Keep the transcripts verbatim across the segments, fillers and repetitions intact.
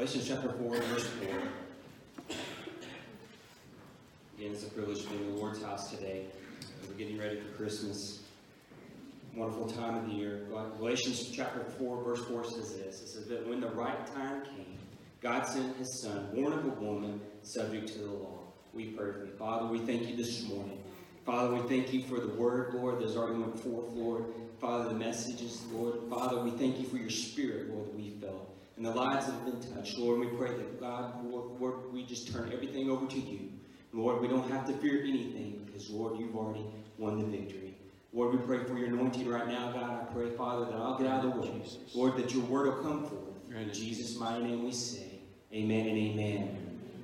Galatians chapter four, verse four. Again, it's a privilege to be in the Lord's house today. We're getting ready for Christmas. Wonderful time of the year. Galatians chapter four, verse four says this. It says that when the right time came, God sent his Son, born of a woman, subject to the law. We pray for you. Father, we thank you this morning. Father, we thank you for the word, Lord, that's already went forth, Lord. Father, the messages, Lord. Father, we thank you for your spirit, Lord, that we felt. And the lives that have been touched, Lord, we pray that, God, Lord, Lord, we just turn everything over to you. Lord, we don't have to fear anything because, Lord, you've already won the victory. Lord, we pray for your anointing right now, God. I pray, Father, that I'll get out of the way. Lord, that your word will come forth. In Jesus' mighty name we say, amen and amen.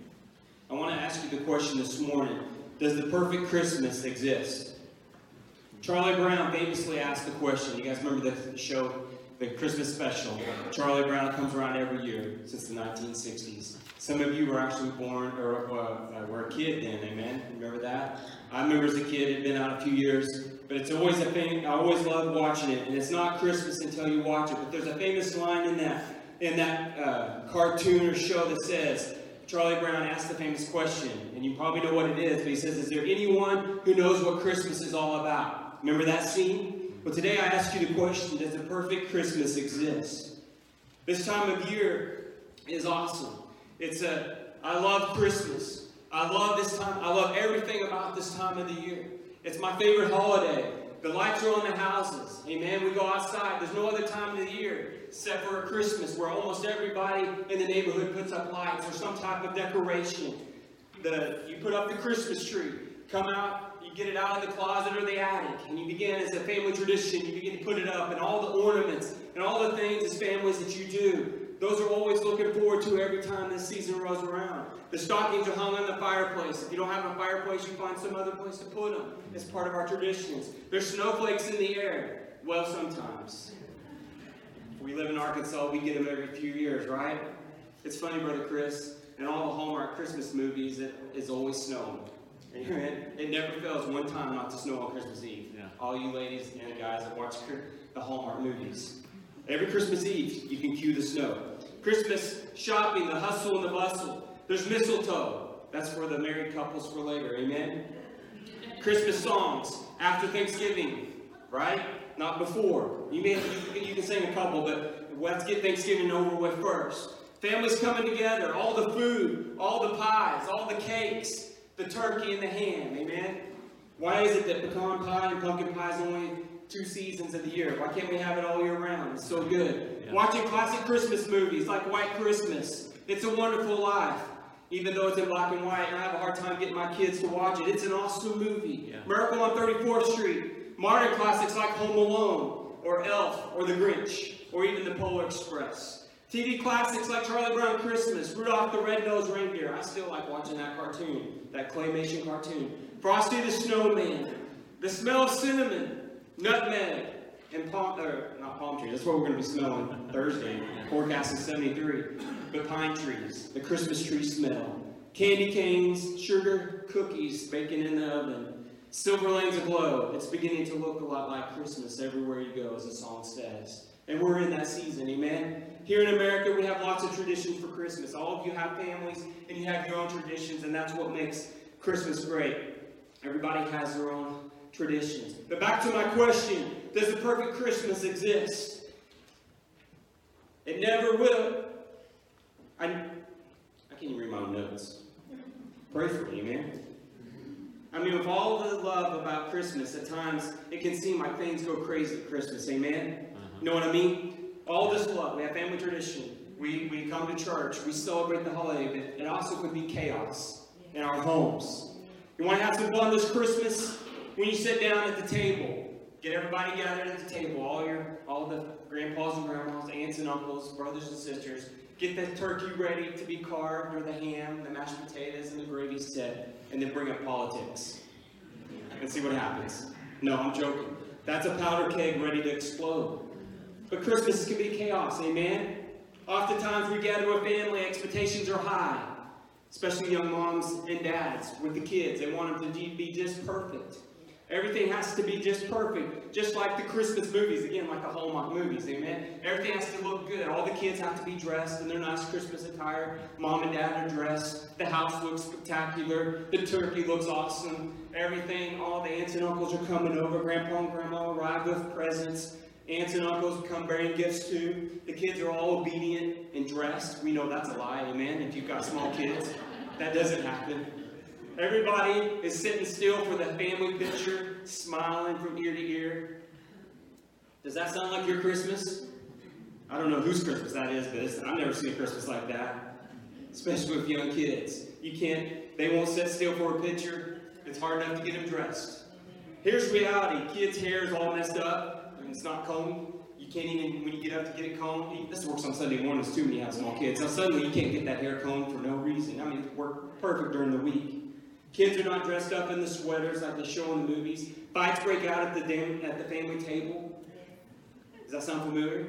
I want to ask you the question this morning. Does the perfect Christmas exist? Charlie Brown famously asked the question. You guys remember the show, the Christmas special? Charlie Brown comes around every year since the nineteen sixties. Some of you were actually born, or uh, were a kid then, amen? Remember that? I remember as a kid, it had been out a few years, but it's always a thing. I always love watching it, and it's not Christmas until you watch it. But there's a famous line in that in that uh, cartoon or show that says, Charlie Brown asked the famous question, and you probably know what it is, but he says, is there anyone who knows what Christmas is all about? Remember that scene? Well, today I ask you the question, does the perfect Christmas exist? This time of year is awesome. It's a, I love Christmas. I love this time. I love everything about this time of the year. It's my favorite holiday. The lights are on the houses. Amen. We go outside. There's no other time of the year except for a Christmas where almost everybody in the neighborhood puts up lights or some type of decoration. The, you put up the Christmas tree. Come out, you get it out of the closet or the attic, and you begin as a family tradition, you begin to put it up, and all the ornaments and all the things as families that you do. Those are always looking forward to every time this season rolls around. The stockings are hung on the fireplace. If you don't have a fireplace, you find some other place to put them. It's part of our traditions. There's snowflakes in the air. Well, sometimes. We live in Arkansas, we get them every few years, right? It's funny, Brother Chris, in all the Hallmark Christmas movies, it is always snowing. Amen. It never fails one time not to snow on Christmas Eve. Yeah. All you ladies and guys that watch the Hallmark movies. Every Christmas Eve, you can cue the snow. Christmas shopping, the hustle and the bustle. There's mistletoe. That's for the married couples for later. Amen? Christmas songs after Thanksgiving, right? Not before. You may you, you can sing a couple, but let's get Thanksgiving over with first. Families coming together, all the food, all the pies, all the cakes, the turkey and the ham. Amen? Why is it that pecan pie and pumpkin pie is only two seasons of the year? Why can't we have it all year round? It's so good. Yeah. Watching classic Christmas movies like White Christmas. It's a Wonderful Life. Even though it's in black and white, and I have a hard time getting my kids to watch it. It's an awesome movie. Yeah. Miracle on thirty-fourth Street. Modern classics like Home Alone, or Elf, or The Grinch, or even The Polar Express. T V classics like Charlie Brown Christmas, Rudolph the Red-Nosed Reindeer. I still like watching that cartoon, that claymation cartoon. Frosty the Snowman. The Smell of Cinnamon, Nutmeg, and palm, or not palm trees. That's what we're going to be smelling Thursday. Forecast is seventy-three. But pine trees, the Christmas tree smell. Candy canes, sugar cookies baking in the oven. Silver lanes aglow. It's beginning to look a lot like Christmas everywhere you go, as the song says. And we're in that season, amen? Here in America, we have lots of traditions for Christmas. All of you have families, and you have your own traditions, and that's what makes Christmas great. Everybody has their own traditions. But back to my question, does the perfect Christmas exist? It never will. I, I can't even read my own notes. Pray for me, man. I mean, with all the love about Christmas, at times it can seem like things go crazy at Christmas, amen? Uh-huh. You know what I mean? All this love, we have family tradition. We, we come to church, we celebrate the holiday, but it also could be chaos in our homes. You want to have some fun this Christmas? When you sit down at the table, get everybody gathered at the table, all your, all the grandpas and grandmas, aunts and uncles, brothers and sisters. Get the turkey ready to be carved, or the ham, the mashed potatoes, and the gravy set, and then bring up politics and see what happens. No, I'm joking. That's a powder keg ready to explode. But Christmas can be chaos, amen? Oftentimes we gather with family, expectations are high, especially young moms and dads with the kids. They want them to be just perfect. Everything has to be just perfect. Just like the Christmas movies, again, like the Hallmark movies, amen? Everything has to look good. All the kids have to be dressed in their nice Christmas attire. Mom and dad are dressed. The house looks spectacular. The turkey looks awesome. Everything, all the aunts and uncles are coming over. Grandpa and grandma arrive with presents. Aunts and uncles come bearing gifts too. The kids are all obedient and dressed. We know that's a lie, amen? If you've got small kids, that doesn't happen. Everybody is sitting still for the family picture, smiling from ear to ear. Does that sound like your Christmas? I don't know whose Christmas that is, but it's, I've never seen a Christmas like that. Especially with young kids. You can't, they won't sit still for a picture. It's hard enough to get them dressed. Here's reality. Kids' hair is all messed up, and it's not combed. You can't even, when you get up to get it combed, this works on Sunday mornings too when you have small kids. Now suddenly you can't get that hair combed for no reason. I mean, it worked perfect during the week. Kids are not dressed up in the sweaters like they show in the movies. Fights break out at the, dam- at the family table. Does that sound familiar?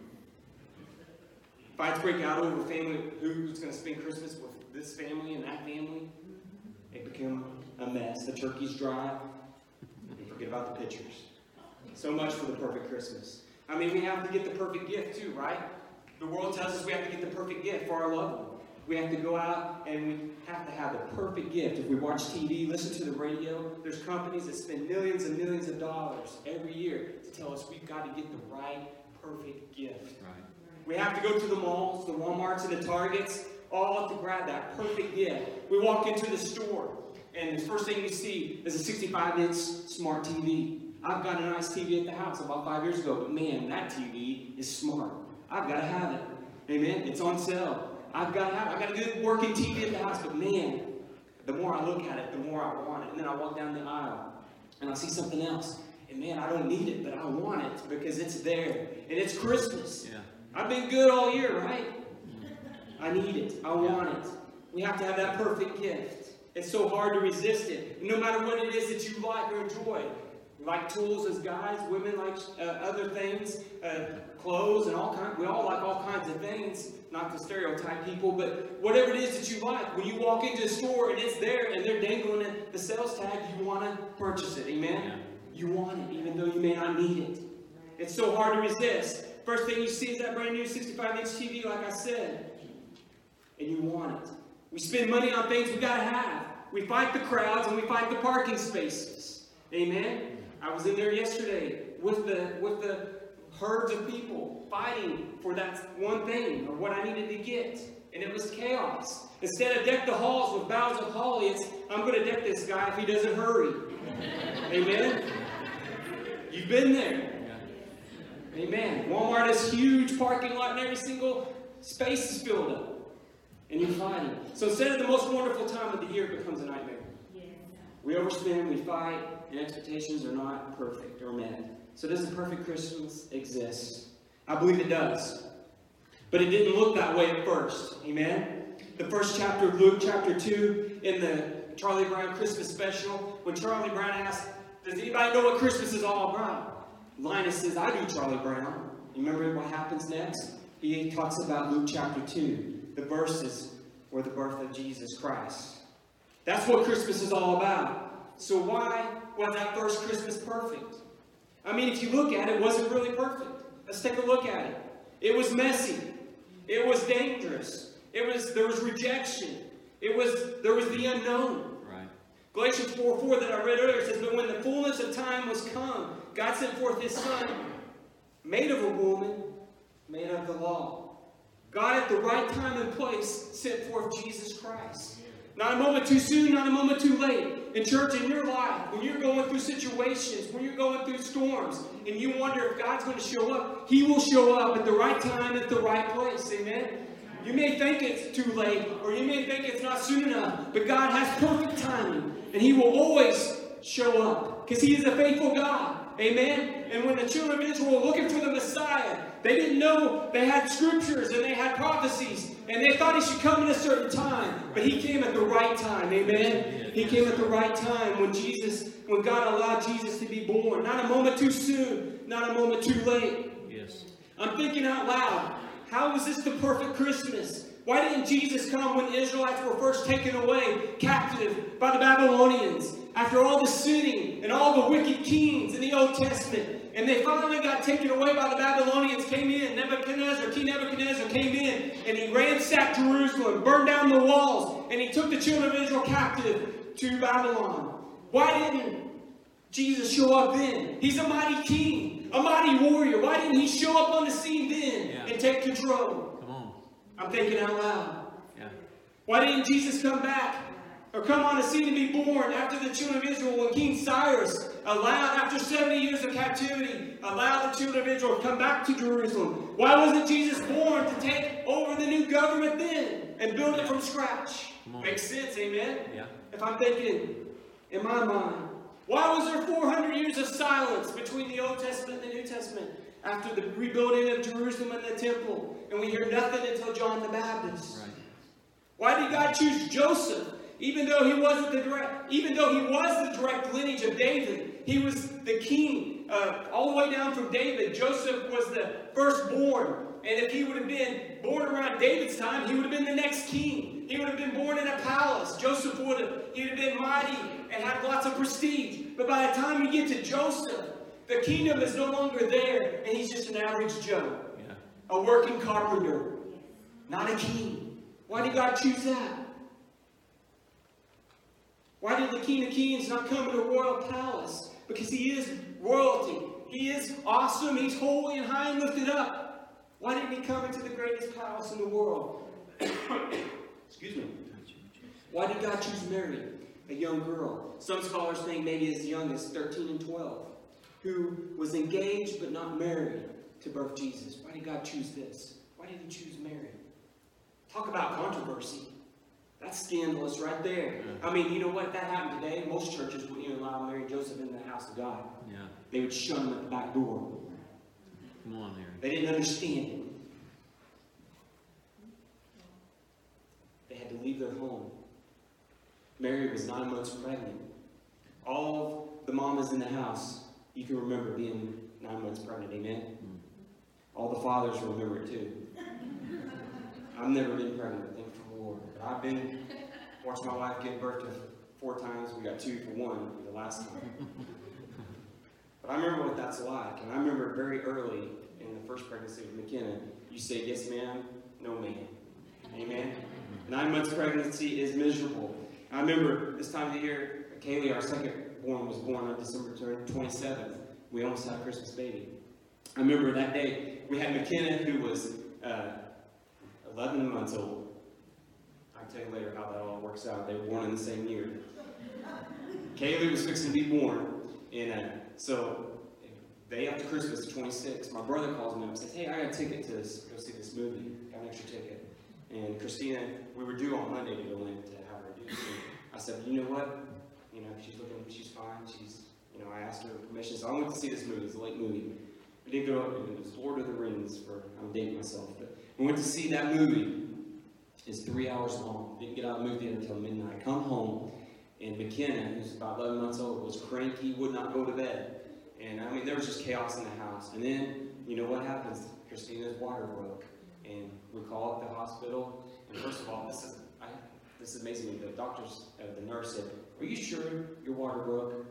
Fights break out over family, who's going to spend Christmas with this family and that family. It became a mess. The turkey's dry. And forget about the pictures. So much for the perfect Christmas. I mean, we have to get the perfect gift too, right? The world tells us we have to get the perfect gift for our loved one. We have to go out and we have to have the perfect gift. If we watch T V, listen to the radio, there's companies that spend millions and millions of dollars every year to tell us we've got to get the right, perfect gift. Right. We have to go to the malls, the Walmarts, and the Targets, all to grab that perfect gift. We walk into the store, and the first thing you see is a sixty-five inch smart T V. I've got a nice T V at the house about five years ago, but man, that T V is smart. I've got to have it. Amen? It's on sale. I've got to have it. I've got a good working T V at the house, but man, the more I look at it, the more I want it. And then I walk down the aisle, and I see something else. And man, I don't need it, but I want it because it's there. And it's Christmas. Yeah. I've been good all year, right? I need it. I want it. We have to have that perfect gift. It's so hard to resist it. And no matter what it is that you like or enjoy. We like tools as guys. Women like uh, other things. Uh, clothes and all kinds. We all like all kinds of things. Not to stereotype people, but whatever it is that you like. When you walk into a store and it's there and they're dangling the sales tag, you want to purchase it. Amen? Yeah. You want it even though you may not need it. It's so hard to resist. First thing you see is that brand new sixty-five inch T V, like I said. And you want it. We spend money on things we got to have. We fight the crowds and we fight the parking spaces. Amen? I was in there yesterday with the with the herds of people fighting for that one thing or what I needed to get. And it was chaos. Instead of deck the halls with boughs of holly, it's, I'm going to deck this guy if he doesn't hurry. Amen? You've been there. Amen. Walmart has huge parking lot and every single space is filled up. And you're fighting. So instead of the most wonderful time of the year, it becomes a nightmare. Yeah. We overspend, we fight, and expectations are not perfect or met. So does the perfect Christmas exist? I believe it does. But it didn't look that way at first. Amen? The first chapter of Luke, chapter two, in the Charlie Brown Christmas special, when Charlie Brown asked, does anybody know what Christmas is all about? Linus says, I do, Charlie Brown. You remember what happens next? He talks about Luke chapter two, the verses for the birth of Jesus Christ. That's what Christmas is all about. So why was that first Christmas perfect? I mean, if you look at it, it wasn't really perfect. Let's take a look at it. It was messy. It was dangerous. It was there was rejection. It was there was the unknown. Right. Galatians four four that I read earlier says, but when the fullness of time was come, God sent forth his Son, made of a woman, made of the law. God at the right time and place sent forth Jesus Christ. Not a moment too soon, not a moment too late. In church, in your life, when you're going through situations, when you're going through storms, and you wonder if God's going to show up, he will show up at the right time, at the right place. Amen? You may think it's too late, or you may think it's not soon enough, but God has perfect timing, and he will always show up, because he is a faithful God. Amen? And when the children of Israel were looking for the Messiah, they didn't know they had scriptures and they had prophecies, and they thought he should come at a certain time, but he came at the right time. Amen? He came at the right time when Jesus, when God allowed Jesus to be born. Not a moment too soon, not a moment too late. Yes. I'm thinking out loud. How was this the perfect Christmas? Why didn't Jesus come when the Israelites were first taken away captive by the Babylonians? After all the sinning and all the wicked kings in the Old Testament. And they finally got taken away by the Babylonians, came in. Nebuchadnezzar, King Nebuchadnezzar came in. And he ransacked Jerusalem, burned down the walls. And he took the children of Israel captive to Babylon. Why didn't Jesus show up then? He's a mighty king, a mighty warrior. Why didn't he show up on the scene then yeah. and take control? Come on. I'm thinking out loud. Yeah. Why didn't Jesus come back or come on the scene to be born after the children of Israel when King Cyrus allowed, after seventy years of captivity, allowed the children of Israel to come back to Jerusalem? Why wasn't Jesus born to take over the new government then and build it from scratch? Makes sense, amen? Yeah. If I'm thinking in my mind. Why was there four hundred years of silence between the Old Testament and the New Testament after the rebuilding of Jerusalem and the temple? And we hear nothing until John the Baptist. Right. Why did God choose Joseph? Even though he wasn't the direct, even though he was the direct lineage of David, he was the king uh, all the way down from David. Joseph was the firstborn, and if he would have been born around David's time, he would have been the next king. He would have been born in a palace. Joseph would have, he would have been mighty and had lots of prestige. But by the time you get to Joseph, the kingdom is no longer there, and he's just an average Joe, yeah. a working carpenter, not a king. Why did God choose that? Why did the King of Kings not come to a royal palace? Because he is royalty. He is awesome. He's holy and high and lifted up. Why didn't he come into the greatest palace in the world? Excuse me. Why did God choose Mary, a young girl? Some scholars think maybe as young as thirteen and twelve, who was engaged but not married to birth Jesus. Why did God choose this? Why did he choose Mary? Talk about controversy. That's scandalous right there. Yeah. I mean, you know what? If that happened today, most churches wouldn't even allow Mary and Joseph in the house of God. Yeah. They would shun them at the back door. Come on, Mary. They didn't understand it. They had to leave their home. Mary was nine months pregnant. All of the mamas in the house, you can remember being nine months pregnant. Amen? Mm. All the fathers remember it too. I've never been pregnant, thank the Lord. But I've been watching my wife give birth to four times. We got two for one the last time. But I remember what that's like. And I remember very early in the first pregnancy with McKenna, you say, yes, ma'am, no, ma'am. Amen? Nine months pregnancy is miserable. I remember this time of the year, Kaylee, our second born, was born on December twenty-seventh. We almost had a Christmas baby. I remember that day, we had McKenna, who was uh, eleven months old. I'll tell you later how that all works out. They were born in the same year. Kaylee was fixing to be born. And uh, so, day after Christmas, the twenty-sixth, my brother calls me up and says, hey, I got a ticket to this, go see this movie. Got an extra ticket. And Christina, we were due on Monday to go in to have her do. So I said, you know what? You know, she's looking, she's fine. She's, you know, I asked her permission. So I went to see this movie. It's a late movie. We did go up, it was Lord of the Rings for, I'm dating myself, but we went to see that movie. It's three hours long. Didn't get out of the movie theater until midnight. Come home, and McKenna, who's about eleven months old, was cranky, would not go to bed. And I mean, there was just chaos in the house. And then, you know what happens? Christina's water broke. And we call up the hospital. And first of all, this is I, this is amazing. The doctors, uh, the nurse said, are you sure your water broke?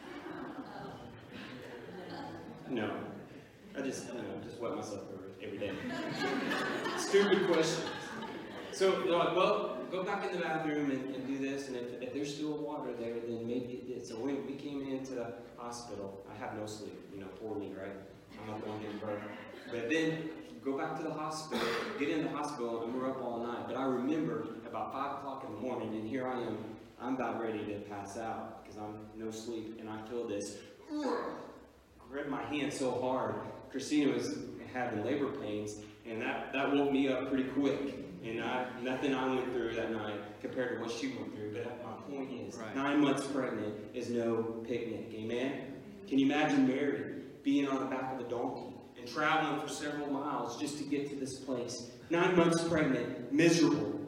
No. I just, you know, just wet myself every day. Stupid question. So they're like, well, go back in the bathroom and, and do this, and if, if there's still water there, then maybe it did. So when we came into the hospital, I have no sleep, you know, poor me, right? I'm not going to get birth. But then go back to the hospital, get in the hospital, and we're up all night. But I remember about five o'clock in the morning, and here I am, I'm about ready to pass out because I'm no sleep, and I feel this, grab my hand so hard. Christina was having labor pains, and that, that woke me up pretty quick. And I, nothing I went through that night compared to what she went through. But my point is, right. Nine months pregnant is no picnic. Amen? Can you imagine Mary being on the back of a donkey and traveling for several miles just to get to this place? Nine months pregnant, miserable.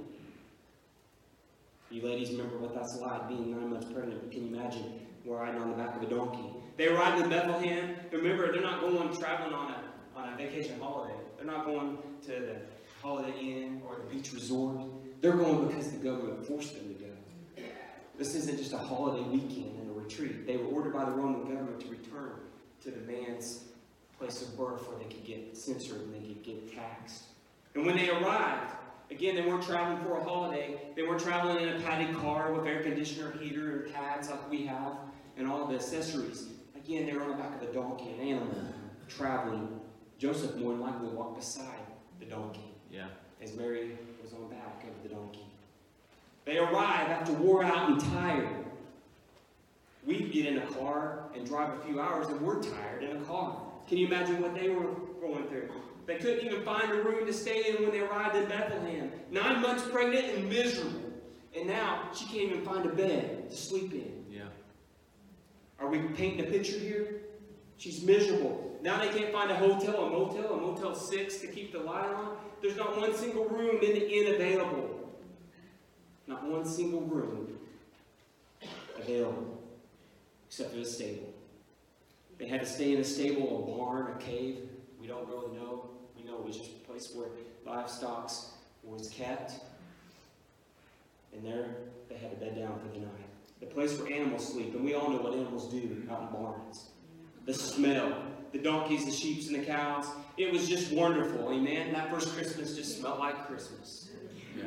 You ladies remember what that's like, being nine months pregnant. But can you imagine riding on the back of a donkey? They were riding in Bethlehem. Remember, they're not going traveling on a, on a vacation holiday. They're not going to the Holiday Inn or the beach resort. They're going because the government forced them to go. This isn't just a holiday weekend and a retreat. They were ordered by the Roman government to return to the man's place of birth where they could get censored and they could get taxed. And when they arrived, again, they weren't traveling for a holiday. They weren't traveling in a padded car with air conditioner, heater, and pads like we have, and all the accessories. Again, they were on the back of a donkey, an animal, traveling. Joseph more than likely walked beside the donkey. Yeah. As Mary was on the back of the donkey. They arrive after wore out and tired. We get in a car and drive a few hours and we're tired in a car. Can you imagine what they were going through? They couldn't even find a room to stay in when they arrived in Bethlehem. Nine months pregnant and miserable. And now she can't even find a bed to sleep in. Yeah. Are we painting a picture here? She's miserable. Now they can't find a hotel, a motel, a Motel six to keep the light on. There's not one single room in the inn available. Not one single room available. Except for the stable. They had to stay in a stable, a barn, a cave. We don't really know. We know it was just a place where livestock was kept. And there they had to bed down for the night. The place where animals sleep. And we all know what animals do out in barns. The smell. The donkeys, the sheep, and the cows. It was just wonderful. Amen? That first Christmas just smelled like Christmas. Yeah.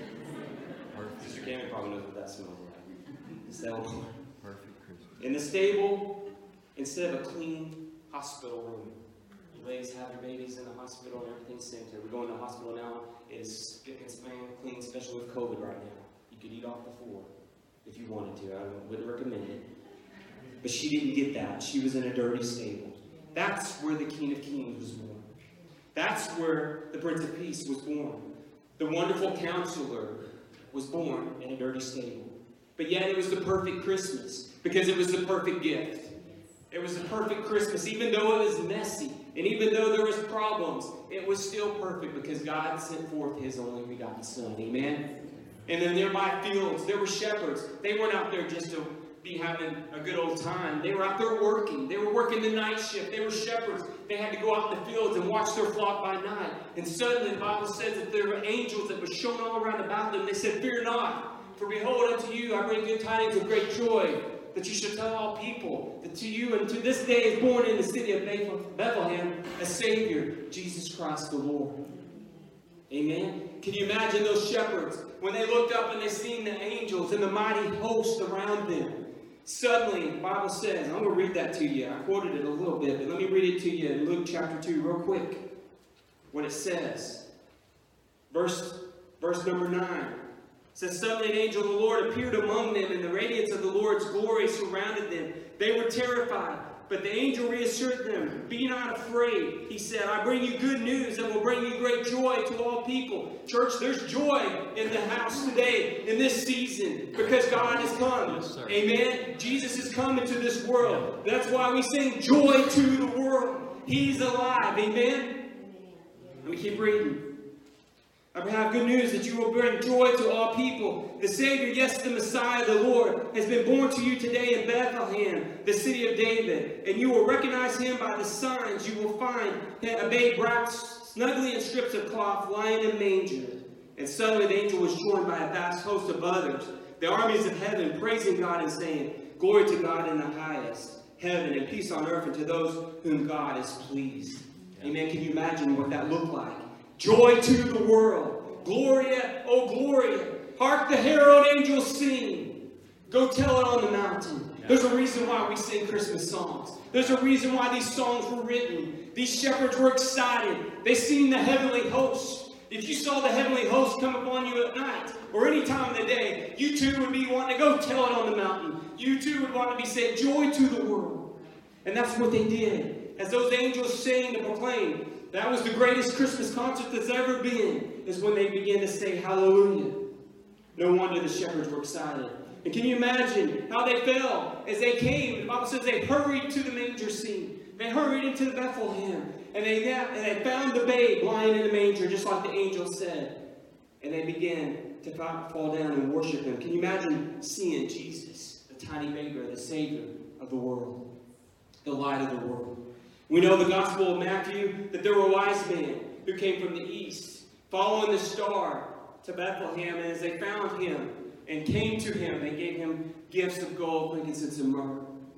Sister Cameron probably knows what that smells like. It's that one. Perfect Christmas. In the stable, instead of a clean hospital room. You ladies have your babies in the hospital and everything's sanitary. We're going to the hospital now. It is spick and span clean, especially with COVID right now. You could eat off the floor if you wanted to. I wouldn't recommend it. But she didn't get that. She was in a dirty stable. That's where the King of Kings was born. That's where the Prince of Peace was born. The wonderful counselor was born in a dirty stable. But yet it was the perfect Christmas because it was the perfect gift. It was the perfect Christmas. Even though it was messy and even though there was problems, it was still perfect because God sent forth His only begotten Son. Amen? And in nearby fields, there were shepherds. They weren't out there just to be having a good old time. They were out there working. They were working the night shift. They were shepherds. They had to go out in the fields and watch their flock by night. And suddenly the Bible says that there were angels that were shown all around about them. They said, "Fear not, for behold unto you I bring good tidings of great joy, that you shall tell all people, that to you and to this day is born in the city of Bethlehem a Savior, Jesus Christ the Lord." Amen. Can you imagine those shepherds when they looked up and they seen the angels and the mighty host around them? Suddenly, the Bible says, I'm going to read that to you. I quoted it a little bit, but let me read it to you in Luke chapter two real quick. What it says. Verse, verse number nine. It says, "Suddenly an angel of the Lord appeared among them, and the radiance of the Lord's glory surrounded them. They were terrified. But the angel reassured them, 'Be not afraid.' He said, 'I bring you good news that will bring you great joy to all people.'" Church, there's joy in the house today, in this season, because God has come. Yes, sir. Amen? Jesus has come into this world. That's why we sing joy to the world. He's alive. Amen? Let me keep reading. "I have good news that you will bring joy to all people. The Savior, yes, the Messiah, the Lord, has been born to you today in Bethlehem, the city of David. And you will recognize Him by the signs. You will find a babe wrapped snugly in strips of cloth, lying in a manger." And suddenly the angel was joined by a vast host of others, the armies of heaven, praising God and saying, "Glory to God in the highest heaven, and peace on earth, and to those whom God is pleased." Amen. Can you imagine what that looked like? Joy to the world. Gloria, oh Gloria. Hark the herald angels sing. Go tell it on the mountain. There's a reason why we sing Christmas songs. There's a reason why these songs were written. These shepherds were excited. They seen the heavenly host. If you saw the heavenly host come upon you at night or any time of the day, you too would be wanting to go tell it on the mountain. You too would want to be saying joy to the world. And that's what they did. As those angels sang and proclaimed, that was the greatest Christmas concert that's ever been, is when they began to say hallelujah. No wonder the shepherds were excited. And can you imagine how they felt as they came? The Bible says they hurried to the manger scene. They hurried into Bethlehem. And they, and they found the babe lying in the manger, just like the angel said. And they began to fall down and worship Him. Can you imagine seeing Jesus, the tiny baby, the Savior of the world, the light of the world? We know the Gospel of Matthew that there were wise men who came from the east, following the star to Bethlehem. And as they found him and came to him, they gave him gifts of gold, frankincense, and myrrh.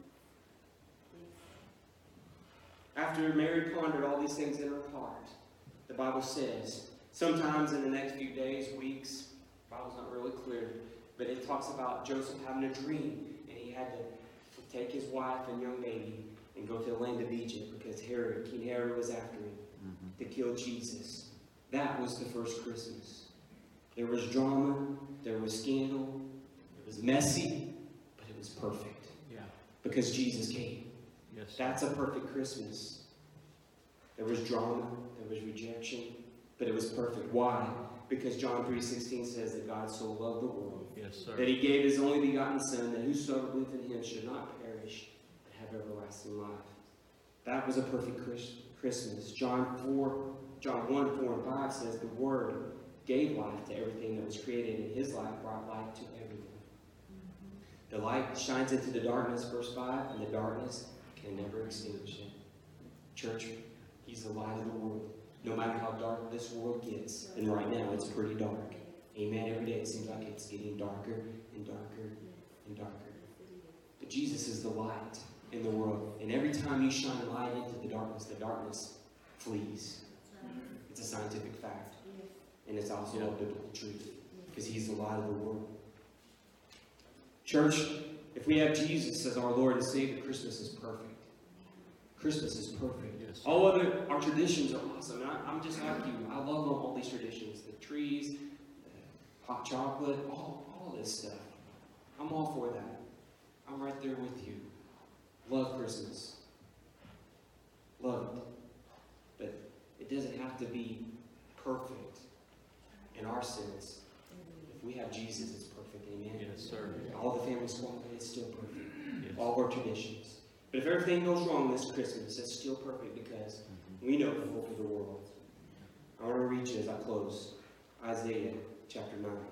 After Mary pondered all these things in her heart, the Bible says, sometimes in the next few days, weeks, the Bible's not really clear, but it talks about Joseph having a dream, and he had to take his wife and young baby and go to the land of Egypt because Herod, King Herod was after him mm-hmm. to kill Jesus. That was the first Christmas. There was drama, there was scandal, it was messy, but it was perfect. Yeah. Because Jesus came. Yes. That's a perfect Christmas. There was drama, there was rejection, but it was perfect. Why? Because John three sixteen says that God so loved the world yes, sir. that he gave his only begotten Son, that whosoever believeth in him should not perish, but have everlasting life. That was a perfect Christmas. John four, John one, four, and five says the Word gave life to everything that was created, and his life brought light to everyone. The light shines into the darkness, verse five, and the darkness can never extinguish it. Church, he's the light of the world. No matter how dark this world gets, and right now it's pretty dark. Amen. Every day it seems like it's getting darker and darker and darker. But Jesus is the light in the world. And every time you shine light into the darkness, the darkness flees. It's a scientific fact. And it's also a biblical truth. Because he's the light of the world. Church, if we have Jesus as our Lord and Savior, Christmas is perfect. Christmas is perfect. Yes. All other, our traditions are awesome. And I, I'm just like you. I love all these traditions. The trees, the hot chocolate, all, all this stuff. I'm all for that. I'm right there with you. Love Christmas. Love it. But it doesn't have to be perfect in our sense. If we have Jesus, it's perfect. Amen? Yes, sir. All the family squad, it's still perfect. Yes. All our traditions. But if everything goes wrong this Christmas, it's still perfect because mm-hmm. we know the hope of the world. I want to read you as I close Isaiah chapter nine,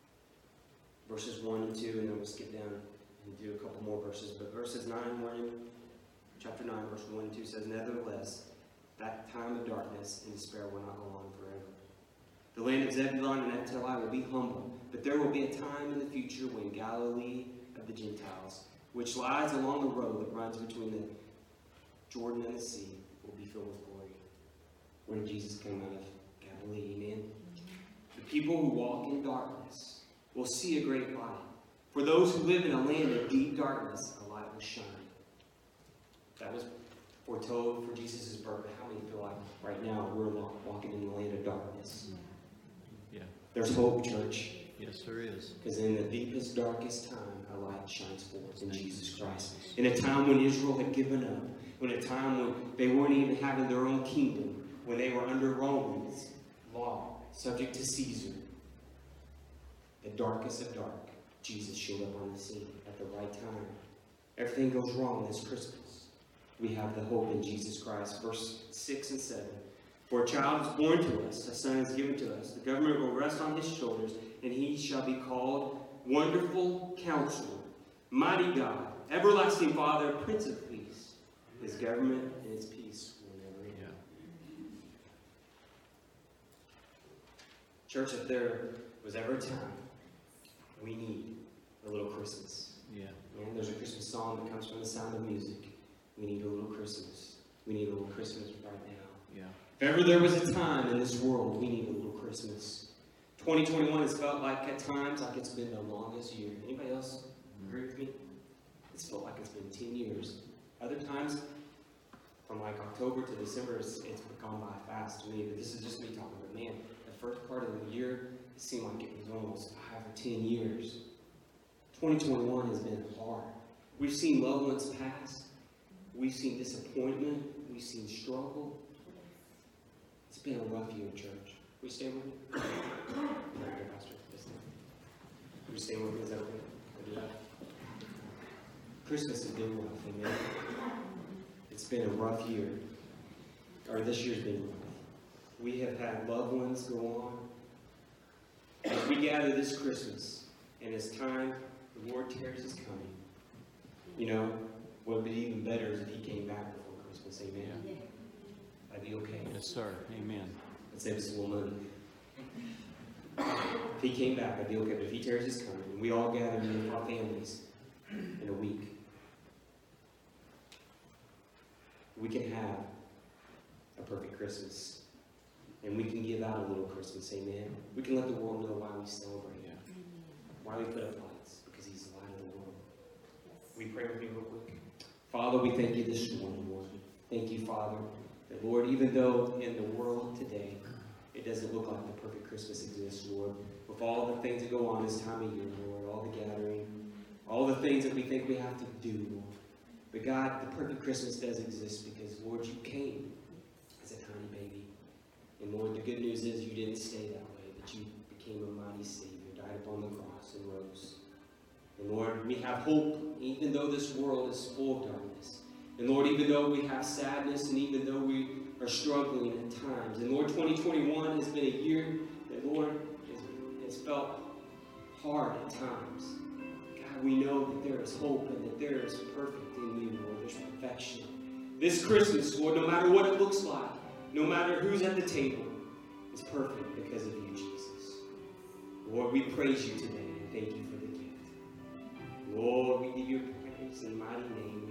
verses one and two, and then we'll skip down and do a couple more verses. But verses nine, one, chapter nine, verse one and two says, nevertheless, that time of darkness and despair will not go on forever. The land of Zebulun and Naphtali will be humble, but there will be a time in the future when Galilee of the Gentiles, which lies along the road that runs between the Jordan and the sea, will be filled with glory. Where did Jesus come out of? Galilee, amen? The people who walk in darkness will see a great light. For those who live in a land of deep darkness, a light will shine. That was foretold for Jesus' birth. But how many feel like right now we're walking in the land of darkness? Yeah. There's hope, church. Yes, there is. Because in the deepest, darkest time, a light shines forth in Jesus Christ. In a time when Israel had given up, in a time when they weren't even having their own kingdom, when they were under Romans law, subject to Caesar, the darkest of dark, Jesus showed up on the scene at the right time. Everything goes wrong this Christmas. We have the hope in Jesus Christ. Verse six and seven. For a child is born to us, a son is given to us. The government will rest on his shoulders, and he shall be called Wonderful Counselor, Mighty God, Everlasting Father, Prince of Peace. His government and his peace will never end. Yeah. Church, if there was ever a time we need a little Christmas. Yeah. Man, there's a Christmas song that comes from the Sound of Music. We need a little Christmas. We need a little Christmas right now. Yeah. If ever there was a time in this world, we need a little Christmas. twenty twenty-one has felt like at times like it's been the longest year. Anybody else agree with me? It's felt like it's been ten years. Other times, from like October to December, it's, it's gone by fast to me. But this is just me talking. But man, the first part of the year, it seemed like it was almost five or ten years. twenty twenty-one has been hard. We've seen loved ones pass. We've seen disappointment. We've seen struggle. It's been a rough year, church. We stay with me? Pastor. We stay with me? Is that okay? I'll do that. Christmas has been rough, amen? It's been a rough year. Or this year's been rough. We have had loved ones go on. As we gather this Christmas, and it's time, the Lord tarries is coming. You know, what would be even better is if he came back before Christmas, amen? Yeah. That'd be okay. Yes, sir. Amen. Let's save us a little money. If he came back, I'd be okay. But if he tears his coming, and we all gather with our families in a week, we can have a perfect Christmas. And we can give out a little Christmas, amen. We can let the world know why we celebrate, Yeah. why we put up lights, because he's the light of the world. We pray with me real quick. Father, we thank you this morning, Lord. Thank you, Father, that, Lord, even though in the world today it doesn't look like the perfect Christmas exists, Lord, with all the things that go on this time of year, Lord, all the gathering, all the things that we think we have to do, Lord. But God, the perfect Christmas does exist because, Lord, you came as a tiny baby. And Lord, the good news is you didn't stay that way, but you became a mighty Savior, died upon the cross and rose. And Lord, we have hope, even though this world is full of darkness. And Lord, even though we have sadness, and even though we are struggling at times. And Lord, twenty twenty-one has been a year that, Lord, has, has felt hard at times. God, we know that there is hope and that there is perfect in you, Lord. There's perfection. This Christmas, Lord, no matter what it looks like, no matter who's at the table, it's perfect because of you, Jesus. Lord, we praise you today and thank you for the gift. Lord, we give you praise in the mighty name